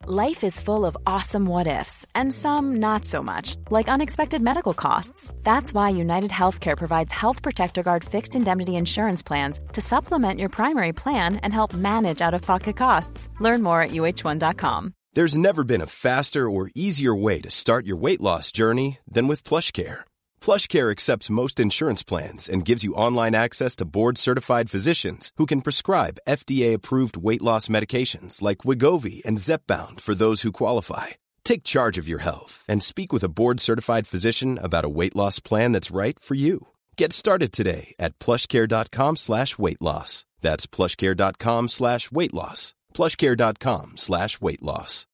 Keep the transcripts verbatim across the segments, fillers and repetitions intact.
Life is full of awesome what-ifs, and some not so much, like unexpected medical costs. That's why United Healthcare provides Health Protector Guard fixed indemnity insurance plans to supplement your primary plan and help manage out-of-pocket costs. Learn more at U H one dot com. There's never been a faster or easier way to start your weight loss journey than with PlushCare. PlushCare accepts most insurance plans and gives you online access to board-certified physicians who can prescribe F D A-approved weight loss medications like Wegovy and Zepbound for those who qualify. Take charge of your health and speak with a board-certified physician about a weight loss plan that's right for you. Get started today at plushcare.com slash weight loss. That's plushcare.com slash weight loss. plushcare.com slash weight loss.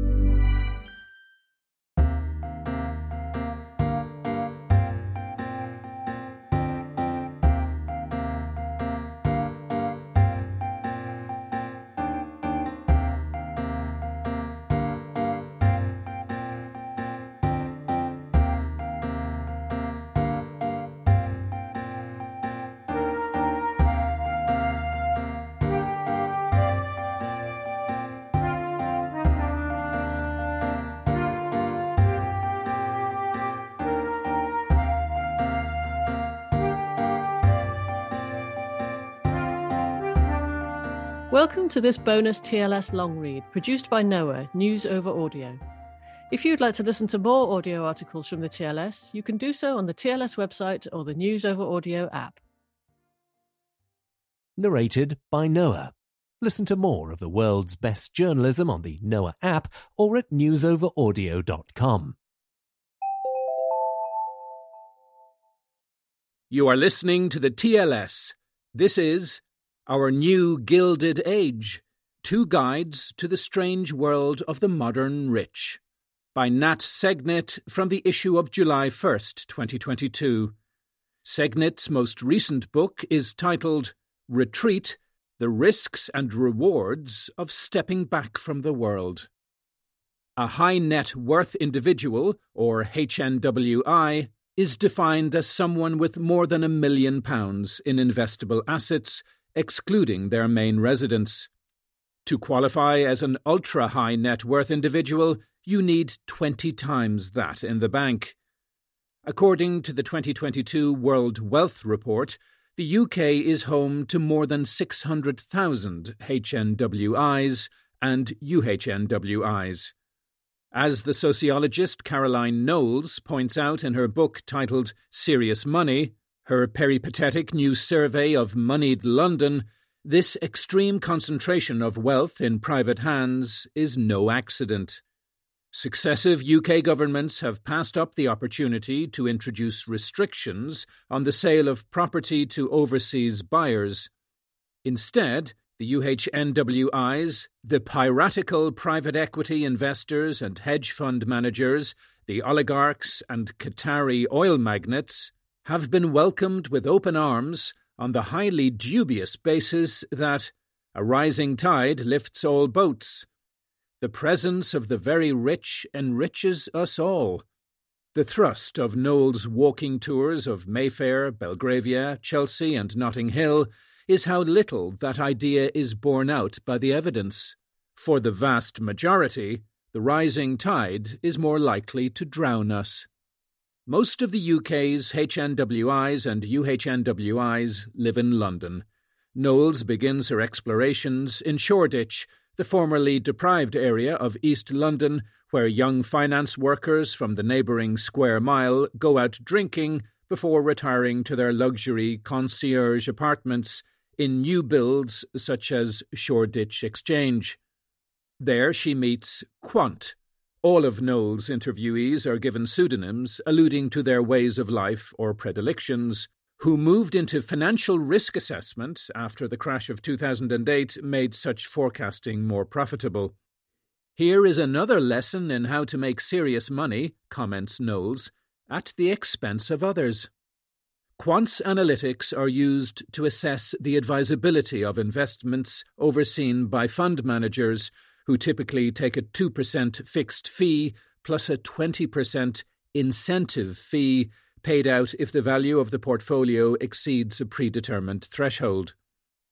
Welcome to this bonus T L S long read, produced by Noah, News Over Audio. If you'd like to listen to more audio articles from the T L S, you can do so on the T L S website or the News Over Audio app. Narrated by Noah. Listen to more of the world's best journalism on the Noah app or at news over audio dot com. You are listening to the T L S. This is Our New Gilded Age, Two Guides to the Strange World of the Modern Rich, by Nat Segnet from the issue of July first, twenty twenty-two. Segnet's most recent book is titled Retreat, The Risks and Rewards of Stepping Back from the World. A high net worth individual, or H N W I, is defined as someone with more than a million pounds in investable assets, excluding their main residence. To qualify as an ultra-high net worth individual, you need twenty times that in the bank. According to the twenty twenty-two World Wealth Report, the U K is home to more than six hundred thousand H N W Is and U H N W Is. As the sociologist Caroline Knowles points out in her book titled Serious Money, her peripatetic new survey of moneyed London, this extreme concentration of wealth in private hands is no accident. Successive U K governments have passed up the opportunity to introduce restrictions on the sale of property to overseas buyers. Instead, the U H N W Is, the piratical private equity investors and hedge fund managers, the oligarchs and Qatari oil magnates, have been welcomed with open arms on the highly dubious basis that a rising tide lifts all boats. The presence of the very rich enriches us all. The thrust of Knowles' walking tours of Mayfair, Belgravia, Chelsea and Notting Hill is how little that idea is borne out by the evidence. For the vast majority, the rising tide is more likely to drown us. Most of the U K's H N W Is and U H N W Is live in London. Knowles begins her explorations in Shoreditch, the formerly deprived area of East London, where young finance workers from the neighbouring Square Mile go out drinking before retiring to their luxury concierge apartments in new builds such as Shoreditch Exchange. There she meets Quant. All of Knowles' interviewees are given pseudonyms alluding to their ways of life or predilections, who moved into financial risk assessment after the crash of two thousand eight made such forecasting more profitable. Here is another lesson in how to make serious money, comments Knowles, at the expense of others. Quant's analytics are used to assess the advisability of investments overseen by fund managers, who typically take a two percent fixed fee plus a twenty percent incentive fee paid out if the value of the portfolio exceeds a predetermined threshold.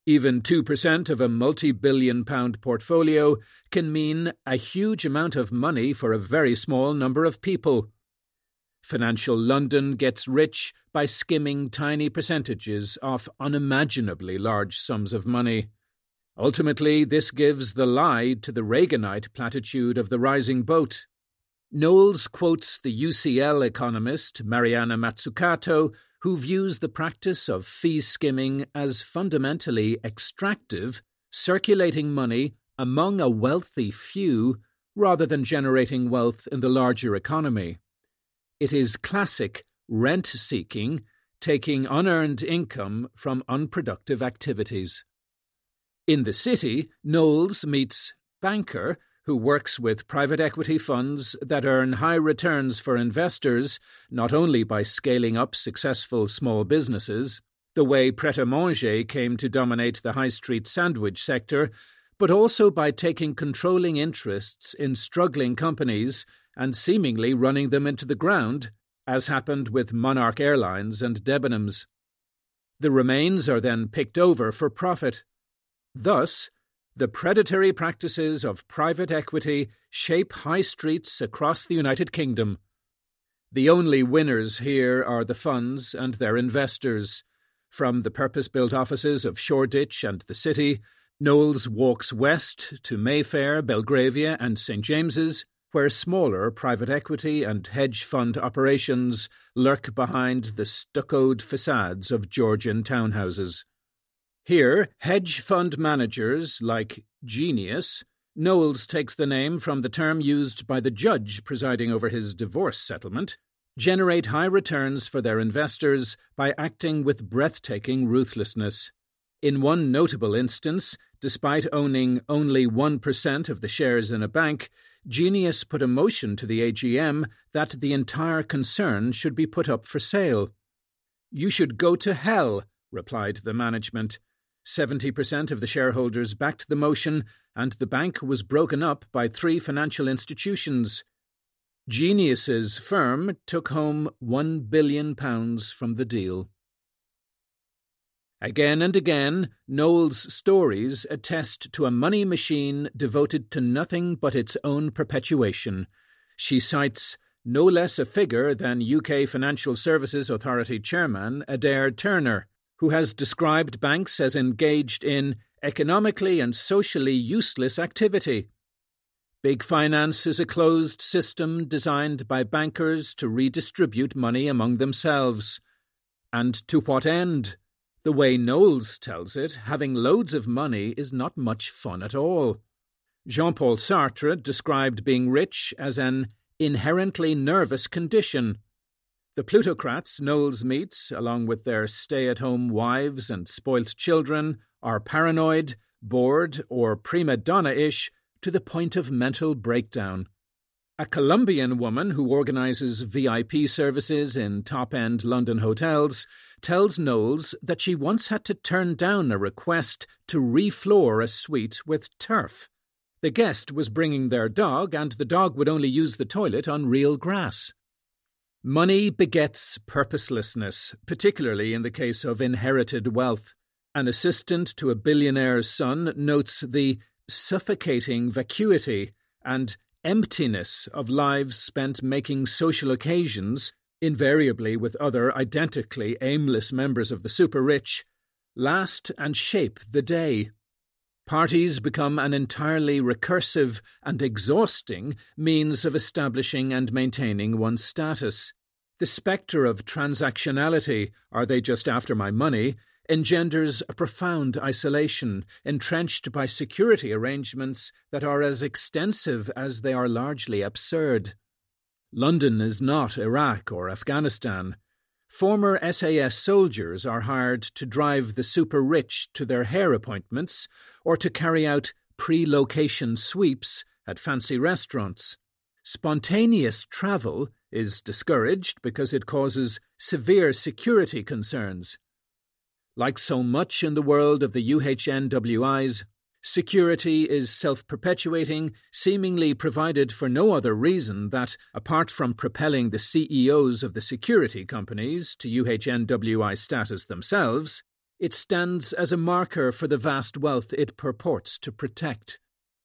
Even two percent of a multi-billion pound portfolio can mean a huge amount of money for a very small number of people. Financial London gets rich by skimming tiny percentages off unimaginably large sums of money. Ultimately, this gives the lie to the Reaganite platitude of the rising boat. Knowles quotes the U C L economist Mariana Mazzucato, who views the practice of fee skimming as fundamentally extractive, circulating money among a wealthy few rather than generating wealth in the larger economy. It is classic rent-seeking, taking unearned income from unproductive activities. In the city, Knowles meets Banker, who works with private equity funds that earn high returns for investors not only by scaling up successful small businesses, the way Pret-a-Manger came to dominate the high street sandwich sector, but also by taking controlling interests in struggling companies and seemingly running them into the ground, as happened with Monarch Airlines and Debenhams. The remains are then picked over for profit. Thus, the predatory practices of private equity shape high streets across the United Kingdom. The only winners here are the funds and their investors. From the purpose-built offices of Shoreditch and the City, Knowles walks west to Mayfair, Belgravia and Saint James's, where smaller private equity and hedge fund operations lurk behind the stuccoed facades of Georgian townhouses. Here, hedge fund managers like Genius, Knowles takes the name from the term used by the judge presiding over his divorce settlement, generate high returns for their investors by acting with breathtaking ruthlessness. In one notable instance, despite owning only one percent of the shares in a bank, Genius put a motion to the A G M that the entire concern should be put up for sale. "You should go to hell," replied the management. Seventy percent of the shareholders backed the motion, and the bank was broken up by three financial institutions. Genius's firm took home one billion pounds from the deal. Again and again, Knowles' stories attest to a money machine devoted to nothing but its own perpetuation. She cites no less a figure than U K Financial Services Authority Chairman Adair Turner, who has described banks as engaged in economically and socially useless activity. Big finance is a closed system designed by bankers to redistribute money among themselves. And to what end? The way Knowles tells it, having loads of money is not much fun at all. Jean-Paul Sartre described being rich as an inherently nervous condition. The plutocrats Knowles meets, along with their stay-at-home wives and spoilt children, are paranoid, bored, or prima donna-ish to the point of mental breakdown. A Colombian woman who organises V I P services in top-end London hotels tells Knowles that she once had to turn down a request to refloor a suite with turf. The guest was bringing their dog, and the dog would only use the toilet on real grass. Money begets purposelessness, particularly in the case of inherited wealth. An assistant to a billionaire's son notes the suffocating vacuity and emptiness of lives spent making social occasions, invariably with other identically aimless members of the super-rich, last and shape the day. Parties become an entirely recursive and exhausting means of establishing and maintaining one's status. The spectre of transactionality, "are they just after my money?" engenders a profound isolation, entrenched by security arrangements that are as extensive as they are largely absurd. London is not Iraq or Afghanistan. Former S A S soldiers are hired to drive the super-rich to their hair appointments or to carry out pre-location sweeps at fancy restaurants. Spontaneous travel is discouraged because it causes severe security concerns. Like so much in the world of the U H N W Is, security is self-perpetuating, seemingly provided for no other reason that, apart from propelling the C E Os of the security companies to U H N W I status themselves, It stands as a marker for the vast wealth it purports to protect.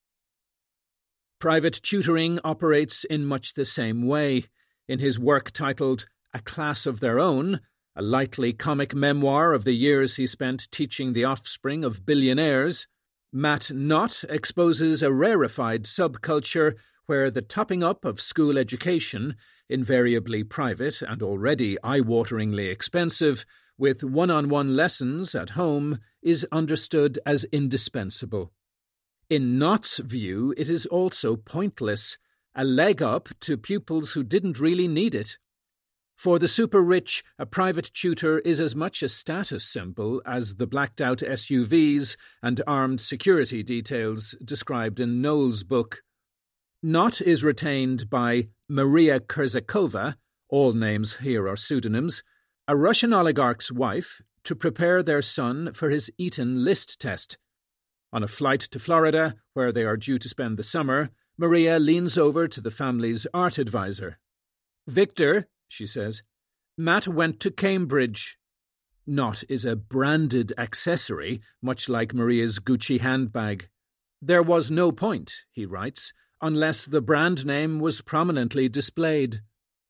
Private tutoring operates in much the same way. In his work titled A Class of Their Own, a lightly comic memoir of the years he spent teaching the offspring of billionaires, Matt Knott exposes a rarefied subculture where the topping up of school education, invariably private and already eye-wateringly expensive, with one-on-one lessons at home, is understood as indispensable. In Knott's view, it is also pointless, a leg up to pupils who didn't really need it. For the super-rich, a private tutor is as much a status symbol as the blacked-out S U Vs and armed security details described in Knowles' book. Knott is retained by Maria Kurzakova, all names here are pseudonyms, a Russian oligarch's wife, to prepare their son for his Eton list test. On a flight to Florida, where they are due to spend the summer, Maria leans over to the family's art advisor. "Victor," she says, "Matt went to Cambridge." Knott is a branded accessory, much like Maria's Gucci handbag. "There was no point," he writes, "unless the brand name was prominently displayed."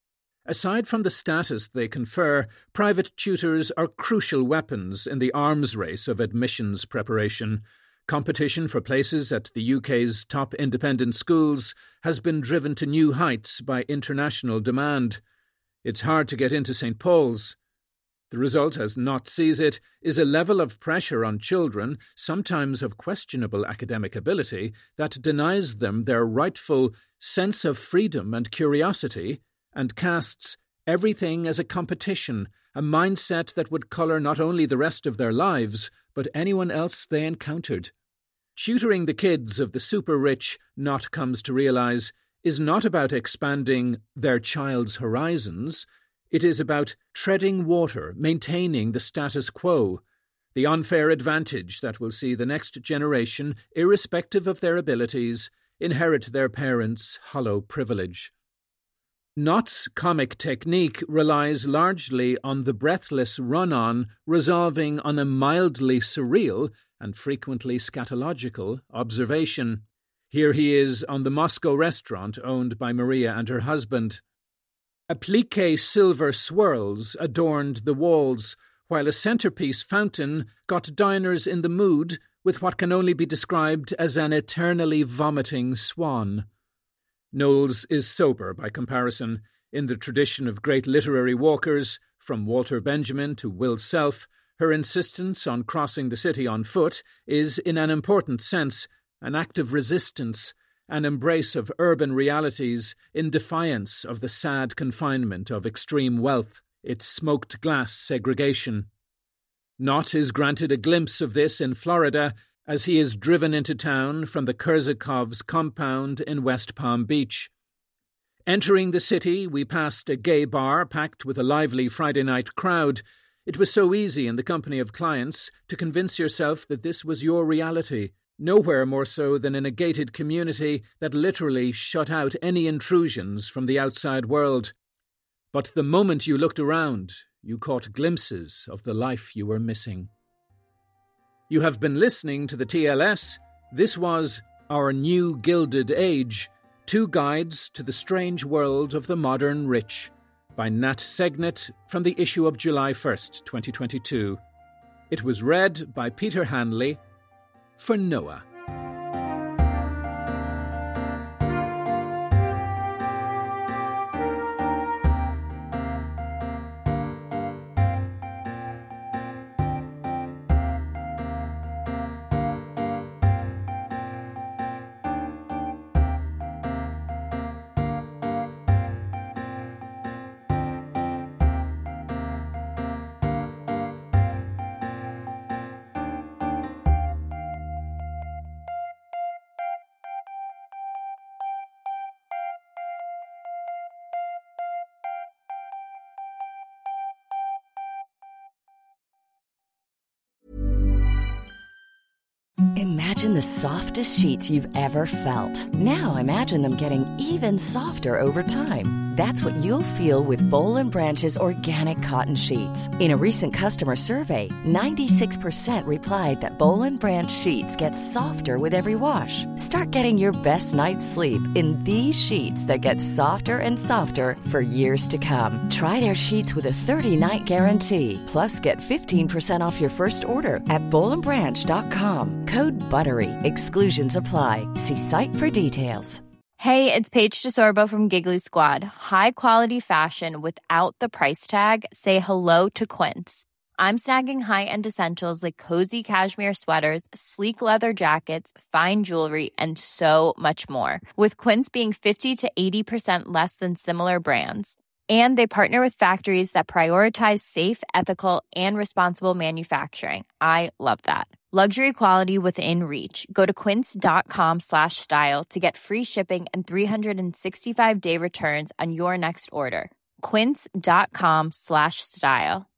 Aside from the status they confer, private tutors are crucial weapons in the arms race of admissions preparation. Competition for places at the U K's top independent schools has been driven to new heights by international demand. It's hard to get into Saint Paul's. The result, as Knott sees it, is a level of pressure on children, sometimes of questionable academic ability, that denies them their rightful sense of freedom and curiosity, and casts everything as a competition, a mindset that would colour not only the rest of their lives, but anyone else they encountered. Tutoring the kids of the super-rich, Knott comes to realise, is not about expanding their child's horizons. It is about treading water, maintaining the status quo, the unfair advantage that will see the next generation, irrespective of their abilities, inherit their parents' hollow privilege. Knott's comic technique relies largely on the breathless run-on resolving on a mildly surreal and frequently scatological observation. Here he is on the Moscow restaurant owned by Maria and her husband. Appliqué silver swirls adorned the walls, while a centerpiece fountain got diners in the mood with what can only be described as an eternally vomiting swan. Knowles is sober by comparison. In the tradition of great literary walkers, from Walter Benjamin to Will Self, her insistence on crossing the city on foot is, in an important sense, an act of resistance, an embrace of urban realities in defiance of the sad confinement of extreme wealth, its smoked glass segregation. Knott is granted a glimpse of this in Florida as he is driven into town from the Kurzakovs' compound in West Palm Beach. Entering the city, we passed a gay bar packed with a lively Friday night crowd. It was so easy in the company of clients to convince yourself that this was your reality, nowhere more so than in a gated community that literally shut out any intrusions from the outside world. But the moment you looked around, you caught glimpses of the life you were missing. You have been listening to the T L S. This was Our New Gilded Age, Two Guides to the Strange World of the Modern Rich, by Nat Segnet from the issue of July first, twenty twenty-two. It was read by Peter Hanley for Noah. Imagine the softest sheets you've ever felt. Now imagine them getting even softer over time. That's what you'll feel with Boll and Branch's organic cotton sheets. In a recent customer survey, ninety-six percent replied that Boll and Branch sheets get softer with every wash. Start getting your best night's sleep in these sheets that get softer and softer for years to come. Try their sheets with a thirty-night guarantee. Plus, get fifteen percent off your first order at boll and branch dot com. Code BUTTERY. Exclusions apply. See site for details. Hey, it's Paige DeSorbo from Giggly Squad. High quality fashion without the price tag. Say hello to Quince. I'm snagging high-end essentials like cozy cashmere sweaters, sleek leather jackets, fine jewelry, and so much more. With Quince being fifty to eighty percent less than similar brands. And they partner with factories that prioritize safe, ethical, and responsible manufacturing. I love that. Luxury quality within reach. Go to quince.com slash style to get free shipping and three sixty-five day returns on your next order. Quince.com slash style.